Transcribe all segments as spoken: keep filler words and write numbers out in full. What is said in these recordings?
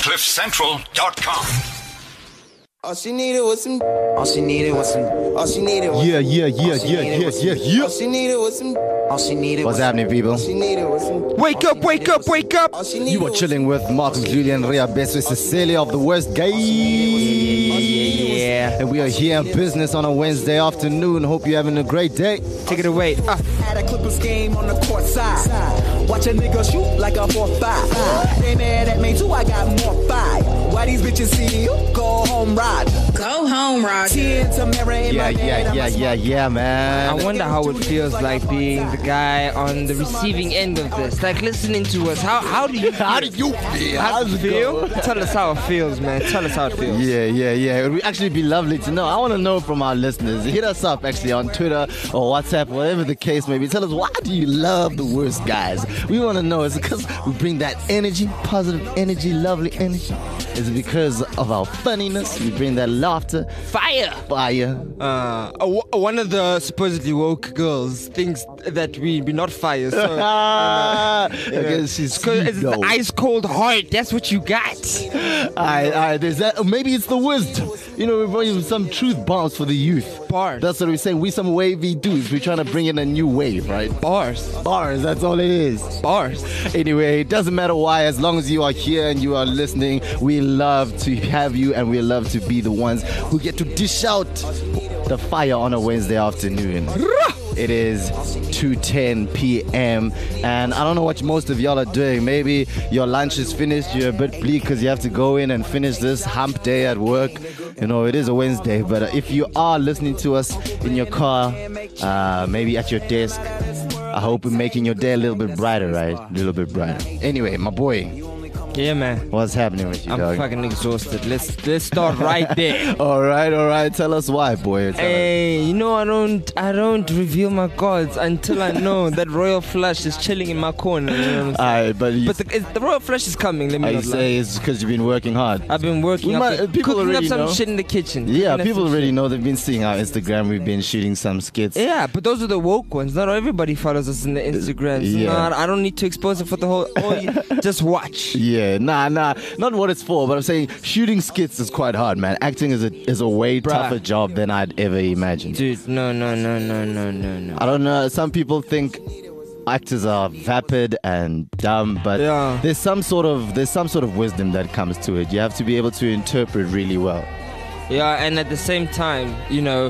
cliff central dot com. All she needed was some. All she needed was some. All she needed was. Yeah, yeah, yeah, yeah, yeah, yeah, yeah. All she needed was some. All she needed. What's happening, people? All she needed was some. Wake up, wake up, wake up! You are chilling with Marcus Julian Ria Beso Cecilia of the West Gate. Yeah, yeah, yeah. And we are here in business on a Wednesday afternoon. Hope you're having a great day. Take it away. Ah. Had a Clippers game on the court side. Watch a nigga shoot like a four five. They mad at me too, I got more five. Why these bitches see you? Go home, ride. Go home, Roger. Yeah, yeah, yeah, yeah, yeah, man. I wonder how it feels like being the guy on the receiving end of this. Like listening to us. How how do you feel? How do you feel? How does How's it it feel? go? Tell us how it feels, man. Tell us how it feels. Yeah, yeah, yeah. It would actually be lovely to know. I want to know from our listeners. Hit us up actually on Twitter or WhatsApp, whatever the case may be. Tell us, why do you love the worst guys? We want to know. Is it because we bring that energy, positive energy, lovely energy? Is it because of our funniness? We bring that laughter, Fire! fire. Uh, w- one of the supposedly woke girls thinks that we be not fire. So, Ah, okay, she's It's 'cause it's sweet, the though. ice cold heart. That's what you got. Alright, alright, there's that. Or maybe it's the wisdom. You know, we're bringing some truth bombs for the youth. Bars. That's what we're saying. We some wavy dudes. We're trying to bring in a new wave, right? Bars. Bars, that's all it is. Bars. Anyway, it doesn't matter why, as long as you are here and you are listening, we love to have you and we love to be the ones who get to dish out the fire on a Wednesday afternoon. It is two ten p.m. and I don't know what most of y'all are doing. Maybe your lunch is finished, you're a bit bleak because you have to go in and finish this hump day at work. You know, it is a Wednesday, but if you are listening to us in your car, uh, maybe at your desk, I hope we're making your day a little bit brighter, right? A little bit brighter. Anyway, my boy, Yeah, man. what's happening with you, I'm dog? fucking exhausted. Let's let's start right there. all right, all right. Tell us why, boy. Tell us. Hey, you know I don't I don't reveal my cards until I know that Royal Flush is chilling in my corner. You know what I'm saying? Alright, but you, But the, it's, the Royal Flush is coming. Let me I not lie. say it's because you've been working hard. I've been working We up, might- the- people cooking up already some know. shit in the kitchen. Yeah, Cooking up people some already shit. know. They've been seeing our Instagram. We've been shooting some skits. Yeah, but those are the woke ones. Not everybody follows us in the Instagram. So yeah. no, I- I don't need to expose it for the whole. Oh, you, just watch. Yeah, nah, nah, not what it's for, but I'm saying shooting skits is quite hard, man. Acting is a is a way Bruh. tougher job than I'd ever imagined. Dude, no, no, no, no, no, no, no. I don't know. Some people think actors are vapid and dumb, but Yeah. there's some sort of there's some sort of wisdom that comes to it. You have to be able to interpret really well. Yeah, and at the same time, you know,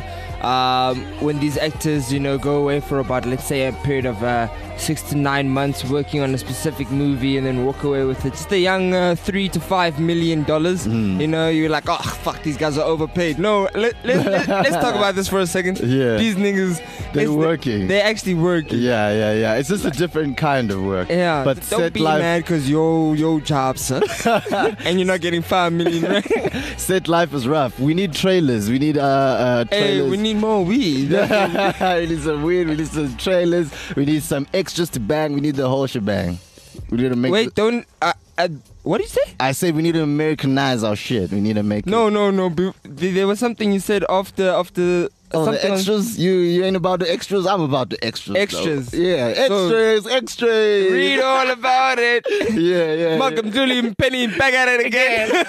um, when these actors, you know, go away for about, let's say, a period of uh, six to nine months working on a specific movie and then walk away with it, just a young uh, three to five million dollars, Mm. you know, you're like, oh, fuck, these guys are overpaid. No, let, let, let, let's talk about this for a second. Yeah. These niggas, They're it's- working. They're actually working. Yeah, yeah, yeah. It's just a different kind of work. Yeah, but don't set be life, mad because your your job sucks and you're not getting five million. Right? set life is rough. We need trailers. We need uh, uh Hey, trailers. we need more weed. we need some weed. We need some trailers. We need some extras to bang. We need the whole shebang. We need to make. Wait, the- don't. Uh, uh, what do you say? I say we need to Americanize our shit. We need to make. No, it. no, no. be- There was something you said after after Oh, the something on- extras. You you ain't about the extras. I'm about the extras. though. Extras. Yeah, So- extras, extras. Read all about it. Yeah, yeah. Malcolm Julian Penny back at it again.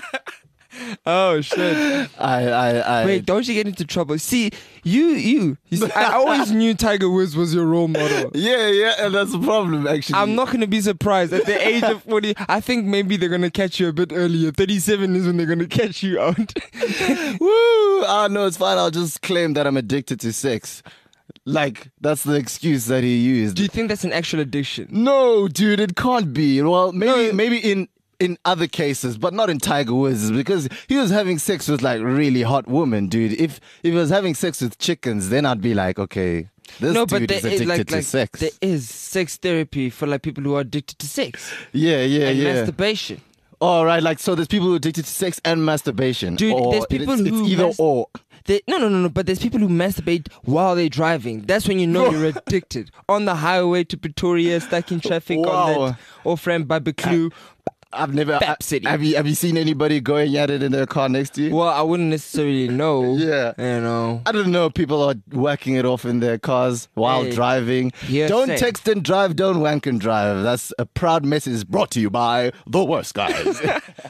Oh shit! I, I, I. Wait, don't you get into trouble? See, you, you. you see, I always knew Tiger Woods was your role model. Yeah, yeah, and that's the problem actually. I'm not gonna be surprised at the age of forty. I think maybe they're gonna catch you a bit earlier. thirty-seven is when they're gonna catch you out. Woo! Ah, no, it's fine. I'll just claim that I'm addicted to sex. Like, that's the excuse that he used. Do you think that's an actual addiction? No, dude, it can't be. Well, maybe No. maybe in in other cases, but not in Tiger Woods, because he was having sex with like really hot women, dude. If if he was having sex with chickens, then I'd be like, okay, this no, dude but there is is addicted like, to like sex. there is sex therapy for like people who are addicted to sex Yeah, yeah, and yeah. masturbation. All right, like so, there's people who are addicted to sex and masturbation. Dude, or there's people it's, who it's either mas- or. They, no, no, no, no. But there's people who masturbate while they're driving. That's when you know you're addicted. On the highway to Pretoria, stuck in traffic Wow. on that off ramp by Beclu. I've never. Pep City. Have you have you seen anybody going at it in their car next to you? Well, I wouldn't necessarily know. Yeah. You know. I don't know. People are whacking it off in their cars while Hey, driving. hearsay. Don't text and drive. Don't wank and drive. That's a proud message brought to you by the worst guys.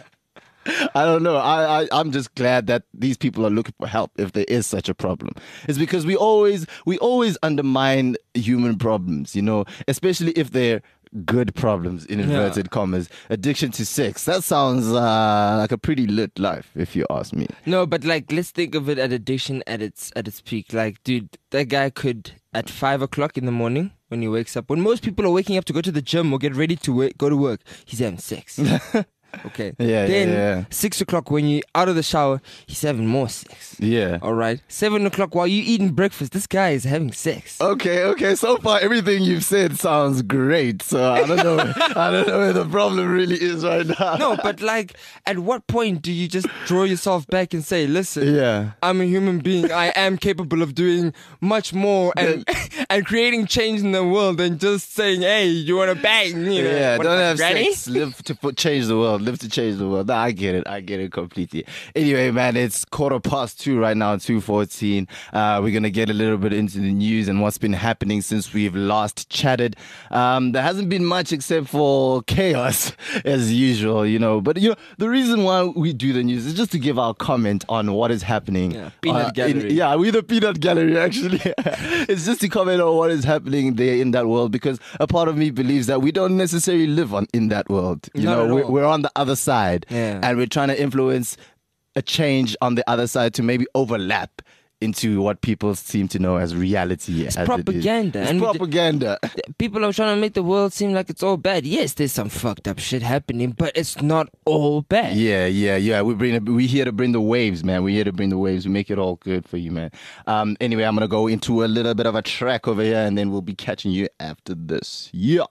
I don't know. I, I I'm just glad that these people are looking for help if there is such a problem. It's because we always we always undermine human problems, you know, especially if they're good problems in inverted Yeah. commas. Addiction to sex. That sounds uh, like a pretty lit life, if you ask me. No, but like, let's think of it at addiction at its at its peak. Like, dude, that guy could at five o'clock in the morning when he wakes up, when most people are waking up to go to the gym or get ready to work, go to work, he's having sex. Okay. Yeah, Then yeah, yeah. six o'clock when you out of the shower, he's having more sex. Yeah. All right. Seven o'clock while you eating breakfast, this guy is having sex. Okay, okay. So far, everything you've said sounds great. So I don't know. I don't know where the problem really is right now. No, but like, at what point do you just draw yourself back and say, listen, Yeah. I'm a human being. I am capable of doing much more and and creating change in the world than just saying, hey, you want to bang? You know, Yeah, what don't about have granny? sex. Live to put, change the world. Live to change the world. Nah, I get it. I get it completely. Anyway, man, it's quarter past two right now, two fourteen. Uh, we're gonna get a little bit into the news and what's been happening since we've last chatted. Um, there hasn't been much except for chaos as usual, you know. But you know, the reason why we do the news is just to give our comment on what is happening. Yeah, peanut uh, in- gallery. yeah, we're the peanut gallery. Actually, it's just to comment on what is happening there in that world, because a part of me believes that we don't necessarily live on in that world. You Not know, at we're, all. we're on the other side, Yeah. and we're trying to influence a change on the other side to maybe overlap into what people seem to know as reality. It's propaganda, It's and we d- propaganda. People are trying to make the world seem like it's all bad. Yes, there's some fucked up shit happening, but it's not all bad. Yeah, yeah, yeah. We bring we here to bring the waves, man. We here to bring the waves. We make it all good for you, man. Um. Anyway, I'm gonna go into a little bit of a track over here, and then we'll be catching you after this. Yeah.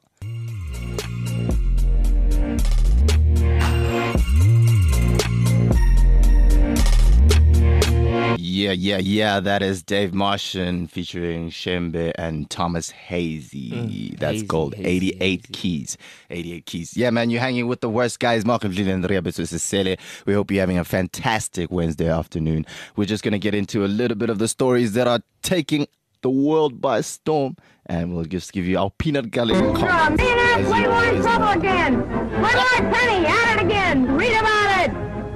Yeah, yeah, yeah. That is Dave Martian featuring Shembe and Thomas Hazy. Mm, That's Hazy, called Hazy, eighty-eight Hazy. Keys. eighty-eight Keys. Yeah, man, you're hanging with the worst guys. Malcolm Lee and Riabetu Sisele. We hope you're having a fantastic Wednesday afternoon. We're just going to get into a little bit of the stories that are taking the world by storm, and we'll just give you our peanut gallery comment. Peanut, as you Playboy always in know. trouble again. Playboy Penny, at it again. Read about it.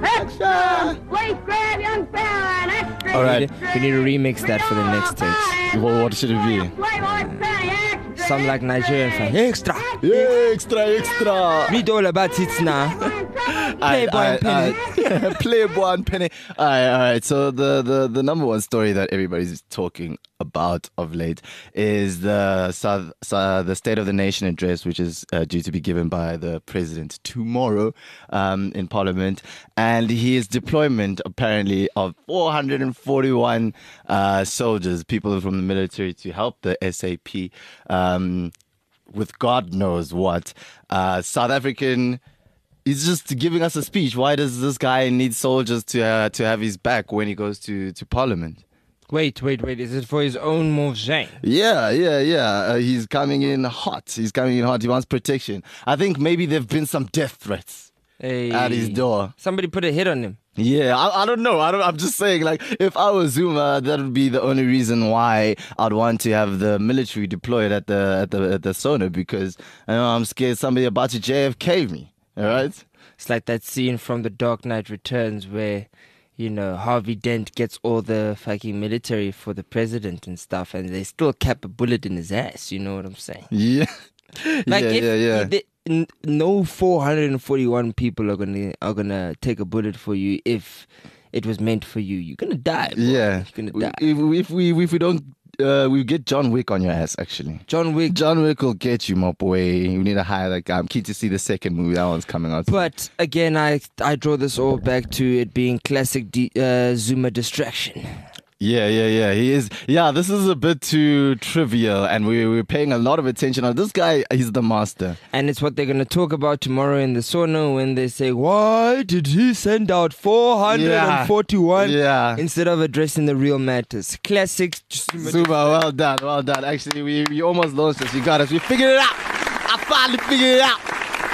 Extra. Place grab young fella and extra. All right. We need to remix that for the next text. Well, what should it be? Playboy Penny, extra. Some like Nigerian fan. Extra. Yeah, extra, extra. Read all about it now. Playboy and Penny. Penny. Playboy and Penny. All right, all right. So the, the, the number one story that everybody's talking about of late is the South, uh, the State of the Nation address, which is uh, due to be given by the president tomorrow um, in Parliament, and his deployment apparently of four hundred forty-one uh, soldiers, people from the military, to help the S A P um, with God knows what. Uh, South African. He's just giving us a speech. Why does this guy need soldiers to uh, to have his back when he goes to, to Parliament? Wait, wait, wait. Is it for his own move, Zhang? Yeah, yeah, yeah. Uh, he's coming in hot. He's coming in hot. He wants protection. I think maybe there've been some death threats Hey. at his door. Somebody put a hit on him. Yeah, I, I don't know. I don't, I'm just saying, like, if I was Zuma, that would be the only reason why I'd want to have the military deployed at the at the at the Sona, because I know I'm scared somebody about to J F K me. All right. It's like that scene from The Dark Knight Returns where, you know, Harvey Dent gets all the fucking military for the president and stuff, and they still cap a bullet in his ass. You know what I'm saying? Yeah. Like yeah, if yeah, yeah. the- n- no four hundred forty-one people are gonna are gonna take a bullet for you if it was meant for you. You're gonna die. Bro. Yeah. You're gonna We- die. If, if we if we don't, uh, we get John Wick on your ass. Actually, John Wick. John Wick will get you, my boy. You need to hire that guy. I'm keen to see the second movie. That one's coming out. But again, I I draw this all back to it being classic D, uh, Zuma distraction. Yeah, yeah, yeah. He is. Yeah, this is a bit too trivial, and we we're paying a lot of attention on this guy. He's the master. And it's what they're going to talk about tomorrow in the sauna when they say, why did he send out four hundred forty-one Yeah. instead of addressing the real matters? Classic Zuma. Zuma, well done, well done. Actually, we, we almost lost us. You got us. We figured it out. I finally figured it out.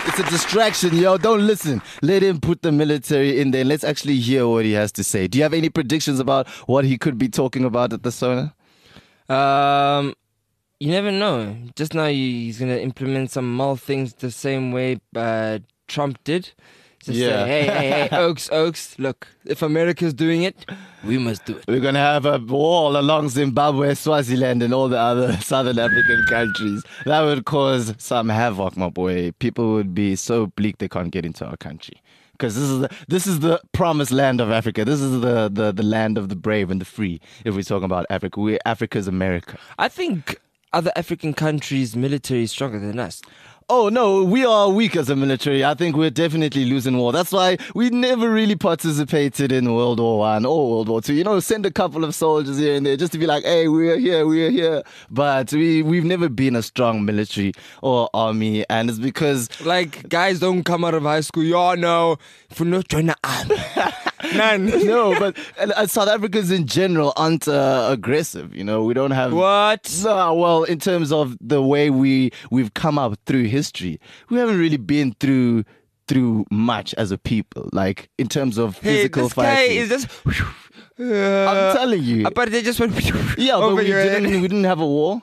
It's a distraction, yo. Don't listen. Let him put the military in there. Let's actually hear what he has to say. Do you have any predictions about what he could be talking about at the Sona? Um, you never know. Just now he's going to implement some mall things the same way uh, Trump did. Just Yeah. say, hey, hey, hey, Oaks, Oaks, look, if America's doing it, we must do it. We're going to have a wall along Zimbabwe, Swaziland, and all the other Southern African countries. That would cause some havoc, my boy. People would be so bleak they can't get into our country. Because this is the this is the promised land of Africa. This is the, the, the land of the brave and the free. If we're talking about Africa, we Africa's America. I think other African countries' military is stronger than us. Oh, no, we are weak as a military. I think we're definitely losing war. That's why we never really participated in World War One or World War Two. You know, send a couple of soldiers here and there just to be like, hey, we're here, we're here. But we, we've never been a strong military or army. And it's because... Like, guys don't come out of high school. Y'all know if you not join the army. None. No, but uh, South Africans in general aren't uh, aggressive. You know, we don't have... What? No, well, in terms of the way we, we've come up through history, we haven't really been through through much as a people, like in terms of Hey, physical this guy fighting. is just... I'm telling you. But they just went Yeah, but over we your head. didn't, we didn't have a war.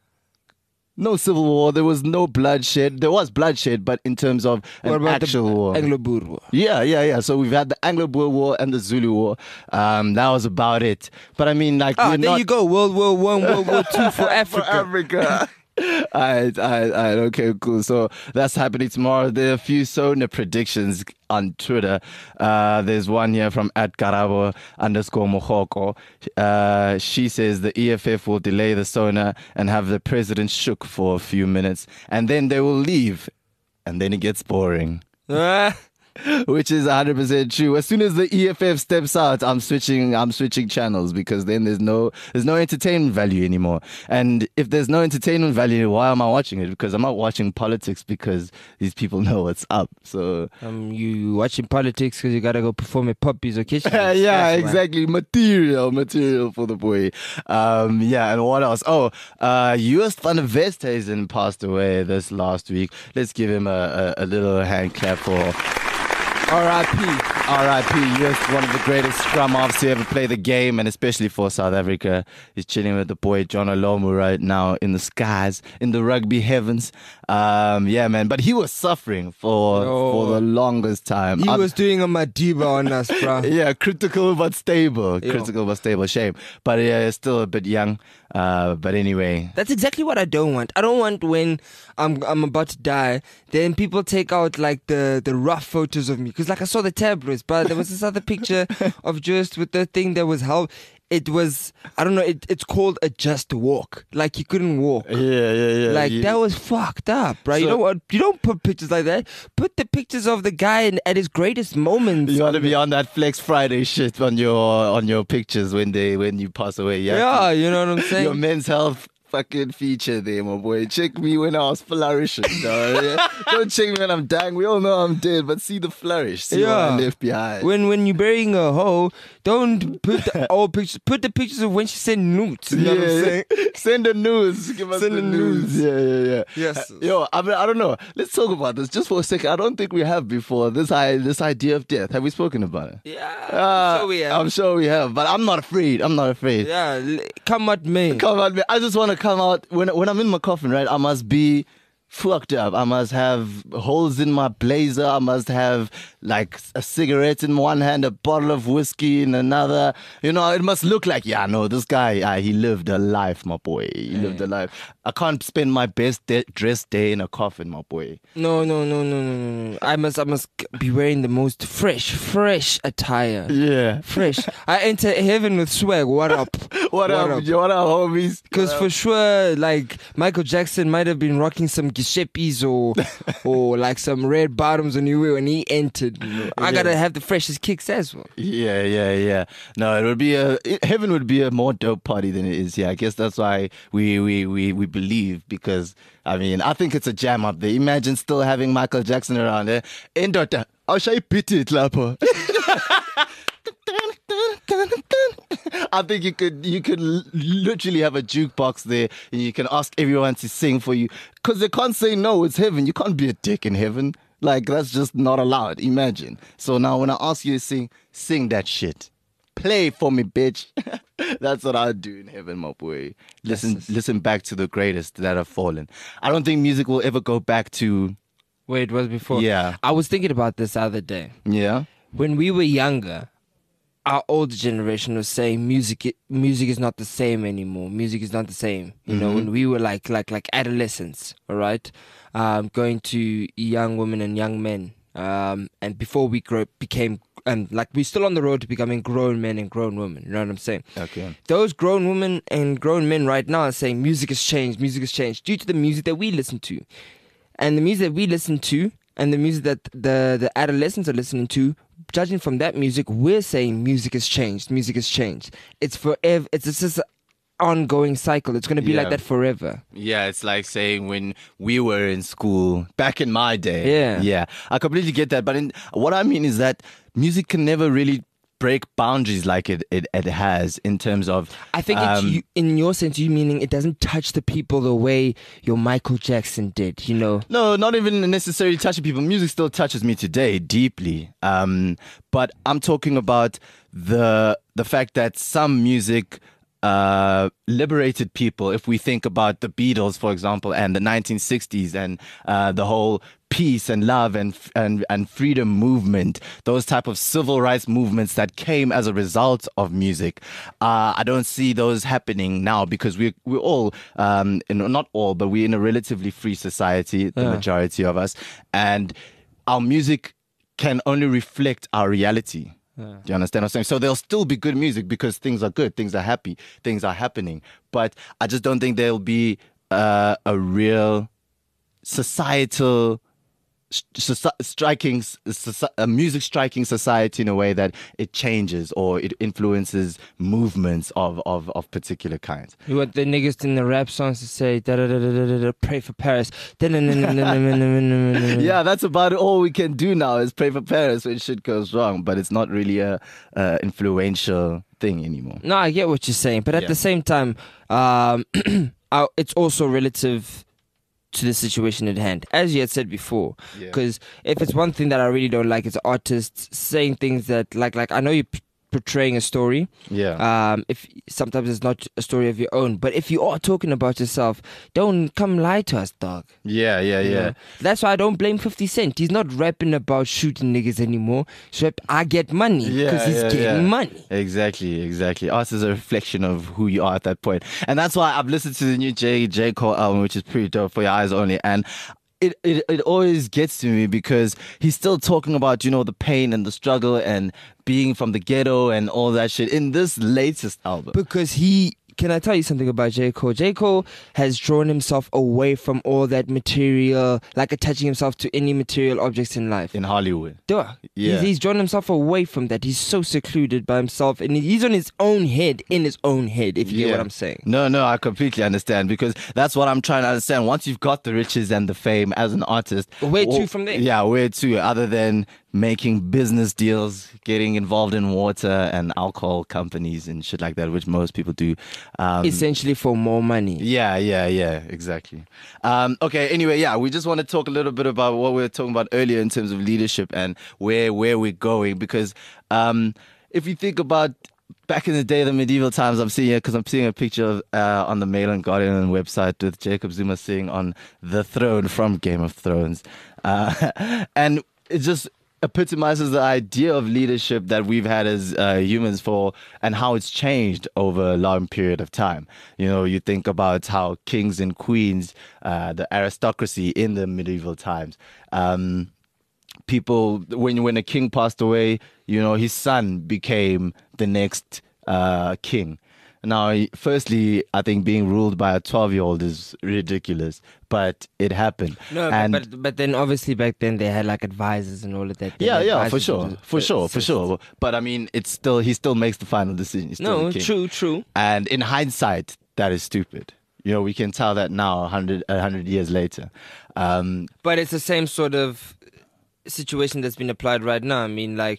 No civil war. There was no bloodshed. There was bloodshed, but in terms of an What about actual the war. Anglo-Boer War? Yeah, yeah, yeah. So we've had the Anglo-Boer War and the Zulu War. Um, that was about it. But I mean, like, Ah, we're there not... you go. World War One, World War Two for For Africa. Africa. Alright, alright, alright, okay, cool. So that's happening tomorrow. There are a few Sona predictions on Twitter. Uh, there's one here from at Karabo underscore Mohoko. Uh, she says the E F F will delay the Sona and have the president shook for a few minutes, and then they will leave, and then it gets boring. Ah, Which is one hundred percent true. As soon as the E F F steps out, I'm switching I'm switching channels, because then there's no there's no entertainment value anymore. And if there's no entertainment value, why am I watching it? Because I'm not watching politics because these people know what's up. So um, you watching politics because you gotta go perform at Poppy's occasion. yeah, exactly. Material, material for the boy. Um, yeah, and what else? Oh, uh, Joost van der Westhuizen passed away this last week. Let's give him a, a, a little hand clap for R I P R I P, Joost, one of the greatest scrum halves to ever play the game, and especially for South Africa. He's chilling with the boy John Olomu right now in the skies, in the rugby heavens. Um, yeah, man, but he was suffering for Oh. for the longest time. He I- was doing a Madiba on us, bro. yeah, critical but stable. Yeah. Critical but stable. Shame. But yeah, still a bit young. Uh, but anyway. That's exactly what I don't want. I don't want when I'm I'm about to die, then people take out like the, the rough photos of me. Because like I saw the tabloids, but there was this other picture of just with the thing that was held. It was, I don't know, it, it's called a just walk. Like he couldn't walk. Yeah, yeah, yeah. Like yeah. that was fucked up, right? you So- know what? You don't put pictures like that. Put the pictures of the guy in, at his greatest moments. You want to be on that Flex Friday shit on your on your pictures when they when you pass away. Yeah, Yeah, you know what I'm saying? your men's health fucking feature there, my boy. Check me when I was flourishing, dog. Yeah? Don't check me when I'm dying. We all know I'm dead, but see the flourish. See what I Yeah. left behind. When when you're burying a hoe, don't put the old pictures. Put the pictures of when she sent nudes. You know what I'm saying? Send the news. Give us Send the the news. news. Yeah, yeah, yeah. Yes. Yo, I mean, I don't know. Let's talk about this just for a second. I don't think we have before this I this idea of death. Have we spoken about it? Yeah, Uh, so we have. I'm sure we have, but I'm not afraid. I'm not afraid. Yeah, l- come at me. Come on, man. I just want to come out when when I'm in my coffin, right? I must be fucked up. I must have holes in my blazer. I must have like a cigarette in one hand, a bottle of whiskey in another. You know, it must look like, yeah, no, this guy, uh, he lived a life, my boy. He lived a life. I can't spend my best de- dressed day in a coffin, my boy. No, no, no, no, no, no, no. I must, I must be wearing the most fresh, fresh attire. Yeah. Fresh. I enter heaven with swag. What up? What, up? up? What up, homies? Because What for up? sure, like Michael Jackson might have been rocking some Gishepis or or like some red bottoms when he when he entered. You know. I gotta have the freshest kicks as well. Yeah, yeah, yeah. No, it would be a it, heaven would be a more dope party than it is. Yeah, I guess that's why we we we we believe, because I mean I think it's a jam up there. Imagine still having Michael Jackson around there. And daughter, I'll show you pity it, Lapo. I think you could you could l- literally have a jukebox there, and you can ask everyone to sing for you, because they can't say no. It's heaven. You can't be a dick in heaven. Like, that's just not allowed. Imagine. So now when I ask you to sing, sing that shit. Play for me, bitch. That's what I do in heaven, my boy. Listen, Yes. listen back to the greatest that have fallen. I don't think music will ever go back to, Where it was before. Yeah. I was thinking about this the other day. yeah, When we were younger, our older generation was saying music music is not the same anymore. Music is not the same. You know, when we were like like like adolescents, all right, um, going to young women and young men, um, and before we grow, became and like we're still on the road to becoming grown men and grown women. You know what I'm saying? okay, Those grown women and grown men right now are saying music has changed. Music has changed due to the music that we listen to, and the music that we listen to, and the music that the the adolescents are listening to. Judging from that music, we're saying music has changed. Music has changed. It's forever. It's, it's just an ongoing cycle. It's going to be Yeah. like that forever. yeah. It's like saying when we were in school back in my day. Yeah. yeah. I completely get that, but in, what I mean is that music can never really break boundaries like it it, it has in terms of. I think it's um, you, in your sense, you meaning it doesn't touch the people the way your Michael Jackson did. You know. No, not even necessarily touching people. Music still touches me today deeply. Um, but I'm talking about the the fact that some music uh, liberated people. If we think about the Beatles, for example, and the nineteen sixties, and uh, the whole peace and love and and and freedom movement, those type of civil rights movements that came as a result of music. Uh, I don't see those happening now because we we're all, um, in, not all, but we're in a relatively free society, the Yeah. majority of us, and our music can only reflect our reality. Do you understand what I'm saying? So there'll still be good music because things are good, things are happy, things are happening. But I just don't think there'll be uh, a real societal st- striking, soci- a music striking society in a way that it changes or it influences movements of, of, of particular kinds. You want the niggas in the rap songs to say da da da da da da pray for Paris. Yeah. Yeah, that's about all we can do now is pray for Paris when shit goes wrong. But it's not really a, a influential thing anymore. No, I get what you're saying, but at Yeah. the same time, um, uh, it's also relative to the situation at hand, as you had said before. Yeah. Because if it's one thing that I really don't like, it's artists saying things that, like, like I know you're p- portraying a story. Yeah. Um, if sometimes it's not a story of your own, but if you are talking about yourself, don't come lie to us, dog. Yeah, yeah, You yeah. know? That's why I don't blame fifty Cent. He's not rapping about shooting niggas anymore. He's rap, I get money because he's yeah, getting yeah. money. Exactly, exactly. Art is a reflection of who you are at that point. And that's why I've listened to the new J J Cole album, which is pretty dope, For Your Eyes Only. And it, it it always gets to me because he's still talking about, you know, the pain and the struggle and being from the ghetto and all that shit in this latest album. Because he, can I tell you something about J. Cole? J. Cole has drawn himself away from all that material, like attaching himself to any material objects in life. in Hollywood. Duh. Yeah. He's, he's drawn himself away from that. He's so secluded by himself, and he's on his own head, in his own head, if you get what I'm saying. No, no, I completely understand because that's what I'm trying to understand. Once you've got the riches and the fame as an artist, Where to wh- from there? Yeah, where to? Other than making business deals, getting involved in water and alcohol companies and shit like that, which most people do. Um, Essentially for more money. yeah, yeah, yeah, exactly. Um, okay, anyway, yeah, we just want to talk a little bit about what we were talking about earlier in terms of leadership and where where we're going. Because um, if you think about back in the day, the medieval times, I'm seeing here because I'm seeing a picture of, uh, on the Mail and Guardian website with Jacob Zuma sitting on the throne from Game of Thrones, uh, and it just epitomizes the idea of leadership that we've had as uh, humans for and how it's changed over a long period of time. You know, you think about how kings and queens, uh, the aristocracy in the medieval times, um, people, when when a king passed away, you know, his son became the next uh, king. Now, firstly, I think being ruled by a twelve-year-old is ridiculous, but it happened. No, and but, but but then obviously back then they had like advisors and all of that. They yeah, had yeah, for advisors sure, and- for sure, for so- sure. But I mean, it's still he still makes the final decision. He's still No, the king. true, true. And in hindsight, that is stupid. You know, we can tell that now, a hundred a hundred years later. Um, But it's the same sort of situation that's been applied right now. I mean, like,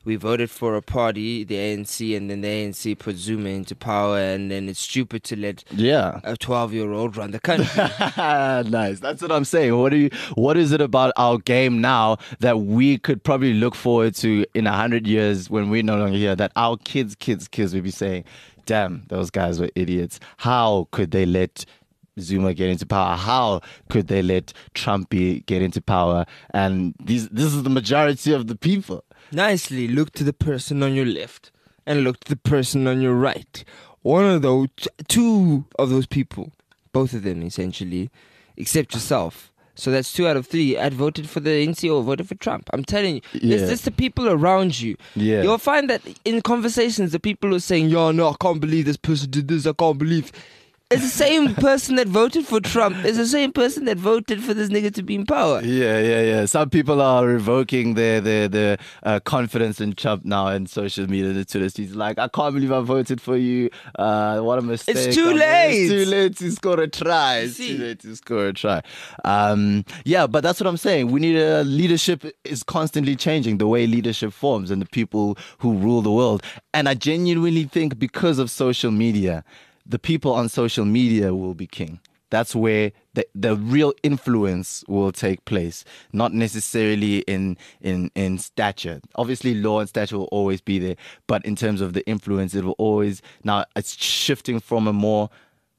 we voted for a party, the A N C, and then the A N C put Zuma into power, and then it's stupid to let Yeah. a twelve-year-old run the country. Nice. That's what I'm saying. What do you? What is it about our game now that we could probably look forward to in a hundred years when we're no longer here? That our kids, kids, kids will be saying, "Damn, those guys were idiots. How could they let Zuma get into power? How could they let Trumpy get into power?" And these, this is the majority of the people. Nicely, look to the person on your left and look to the person on your right. One of those, two of those people, both of them essentially, except yourself. So that's two out of three had voted for the N C or voted for Trump. I'm telling you, Yeah. it's just the people around you. Yeah. You'll find that in conversations, the people who are saying, "Yo, no, I can't believe this person did this. I can't believe." It's the same person that voted for Trump. It's the same person that voted for this nigga to be in power. Yeah, yeah, yeah. Some people are revoking their their, their uh, confidence in Trump now in social media. The Twitter streets like, "I can't believe I voted for you. Uh, what a mistake! It's too I'm- late. It's too late to score a try. It's See? too late to score a try." Um, yeah, but that's what I'm saying. We need a leadership is constantly changing the way leadership forms and the people who rule the world. And I genuinely think because of social media, the people on social media will be king. That's where the, the real influence will take place, not necessarily in, in, in stature. Obviously, law and stature will always be there, but in terms of the influence, it will always... Now, it's shifting from a more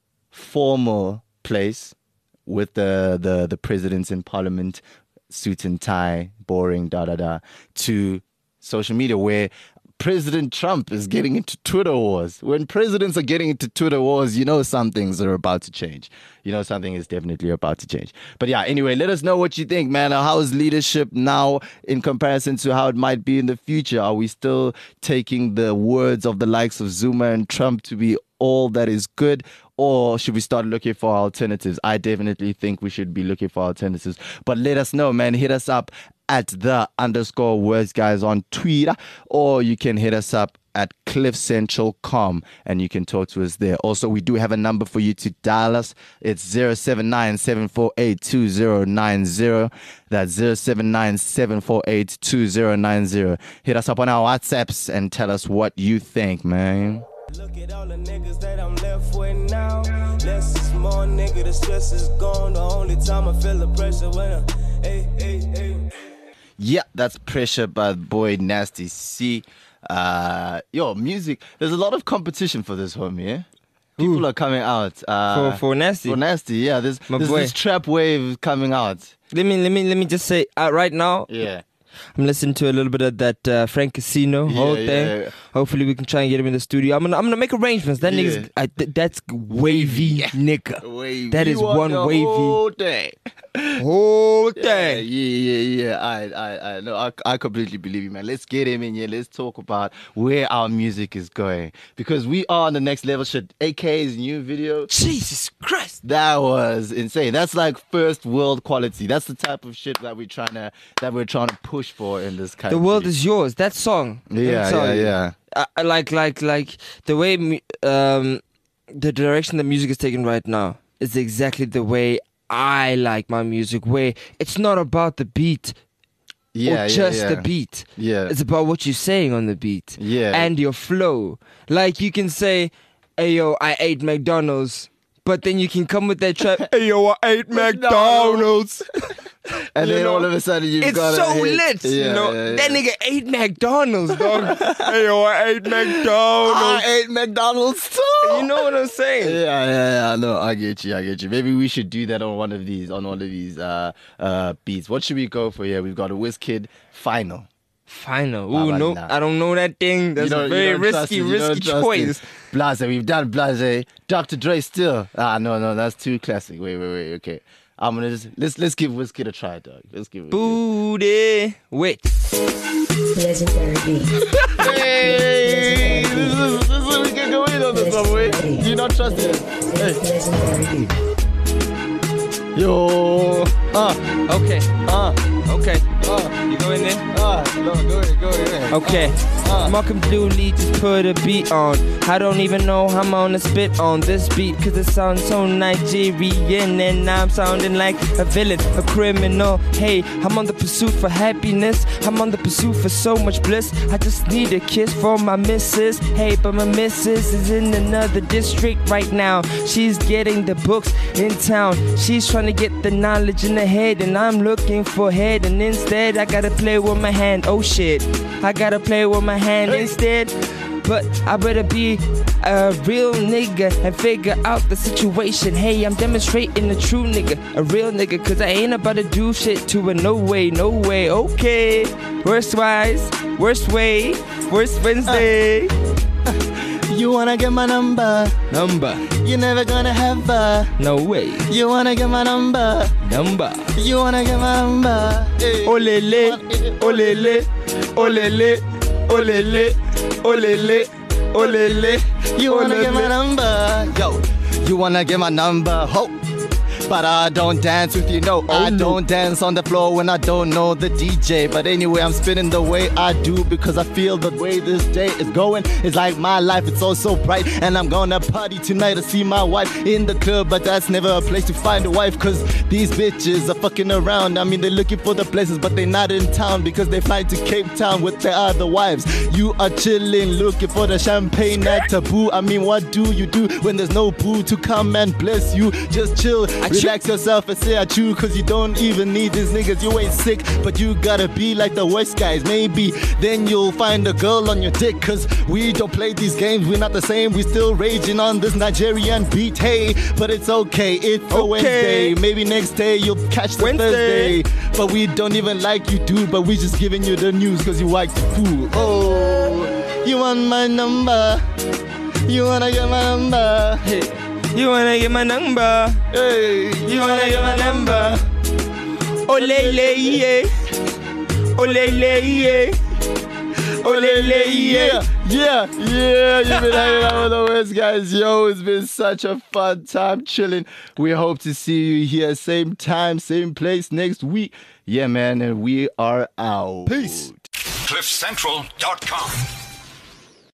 formal place with the, the, the presidents in parliament, suit and tie, boring, da-da-da, to social media where President Trump is getting into Twitter wars. When presidents are getting into Twitter wars, you know some things are about to change. You know something is definitely about to change. But yeah, anyway, let us know what you think, man. How is leadership now in comparison to how it might be in the future? Are we still taking the words of the likes of Zuma and Trump to be all that is good? Or should we start looking for alternatives? I definitely think we should be looking for alternatives. But let us know, man. Hit us up at the underscore words guys on Twitter, or you can hit us up at cliff central dot com and you can talk to us there. Also, we do have a number for you to dial us. It's zero seven nine, seven four eight, two zero nine zero. That's zero seven nine, seven four eight, two zero nine zero. Hit us up on our WhatsApps and tell us what you think, man. Look at all the niggas that I'm left with now. Less is more, nigga, the stress is gone. The only time I feel the pressure when I'm, hey, hey, hey. Yeah, that's Pressure by the boy Nasty C. Uh, yo, music. There's a lot of competition for this, homie, yeah? People are coming out. Uh, For- for Nasty? For Nasty, yeah. There's, My there's boy. this trap wave coming out. Let me let me let me just say uh, right now, Yeah. I'm listening to a little bit of that uh, Frank Casino whole Yeah, thing. yeah. Hopefully, we can try and get him in the studio. I'm gonna I'm gonna make arrangements. That Yeah. nigga's I, th- that's wavy nigga. Wavy. That is You want one the wavy whole thing. whole Yeah, thing. yeah, yeah, yeah. I, I, I, no, I, I completely believe you, man. Let's get him in here. Let's talk about where our music is going because we are on the next level. Shit, A K's new video. Jesus Christ. That was insane. That's like first world quality. That's the type of shit that we're trying to that we're trying to push for in this country. The world is yours. That song. let me Yeah, tell yeah, you. yeah. I, I like, like, like the way, mu- um, the direction the music is taken right now is exactly the way I like my music. Where it's not about the beat Yeah, or just yeah, yeah. the beat. Yeah. It's about what you're saying on the beat. Yeah. And your flow. Like you can say, "Hey yo, I ate McDonald's," but then you can come with that trap. "Hey yo, I ate McDonald's." And You then know, all of a sudden you've it's got so a hit. lit, Yeah, you know. yeah, yeah. That nigga ate McDonald's, dog. Hey yo, I ate McDonald's. I ate McDonald's too. You know what I'm saying? Yeah, yeah, yeah. No, I get you. I get you. Maybe we should do that on one of these, on one of these uh, uh, beats. What should we go for here? We've got a WizKid Final. Final. Baba Ooh, no, nah. I don't know that thing. That's You don't- a you very don't trust risky, it. You don't risky trust choice. it. Blase, we've done Blase. Doctor Dre still. Ah, no, no, that's too classic. Wait, wait, wait. Okay, I'm gonna just let's let's give WizKid a try, dog. Let's give it. Booty. Wait. Legendary beat. Hey, this is this is we can go in on this one, wait. Do you not trust it? Hey, Legendary beat. yo, ah, Okay. ah. Okay. uh, You going in? uh, no, go ahead, go ahead. Okay. Uh. Malcolm Dooley just put a beat on. I don't even know how I'm gonna spit on this beat, cause it sounds so Nigerian and I'm sounding like a villain, a criminal. Hey, I'm on the pursuit for happiness. I'm on the pursuit for so much bliss. I just need a kiss for my missus. Hey, but my missus is in another district right now. She's getting the books in town. She's trying to get the knowledge in the head, and I'm looking for head, and instead I gotta play with my hand. Oh shit, I gotta play with my hand instead. But I better be a real nigga and figure out the situation. Hey, I'm demonstrating a true nigga, a real nigga, cause I ain't about to do shit to a no way, no way. Okay, worst wise, worst way, worst Wednesday. You wanna get my number? Number, You're never gonna have her. no way. You wanna get my number? Number, You wanna get my number? Hey. olele, olele, olele, olele, olele, olele. You wanna get my number? Yo, you wanna get my number? Ho. But I don't dance with you, no. I no. don't dance on the floor when I don't know the D J. But anyway, I'm spinning the way I do because I feel the way this day is going. It's like my life, it's all so bright. And I'm gonna party tonight to see my wife in the club. But that's never a place to find a wife, cause these bitches are fucking around. I mean, they're looking for the places, but they're not in town because they fly to Cape Town with their other wives. You are chilling, looking for the champagne at Taboo. I mean, what do you do when there's no boo to come and bless you? Just chill. Relax yourself and say I chew, cause you don't even need these niggas. You ain't sick, but you gotta be like the West guys. Maybe then you'll find a girl on your dick, cause we don't play these games. We're not the same, we still raging on this Nigerian beat. Hey, but it's okay, it's a Okay. Wednesday. Maybe next day you'll catch the Wednesday. Thursday. But we don't even like you, dude. But we just giving you the news cause you like the food. Oh, you want my number? You wanna get my number? Hey, you wanna get my number? Hey, You wanna get my number? Olele, yeah. Olele, yeah. Olele, yeah, yeah. yeah, yeah. You've been hanging out with the West guys. Yo, it's been such a fun time chilling. We hope to see you here same time, same place next week. Yeah, man, and we are out. cliff central dot com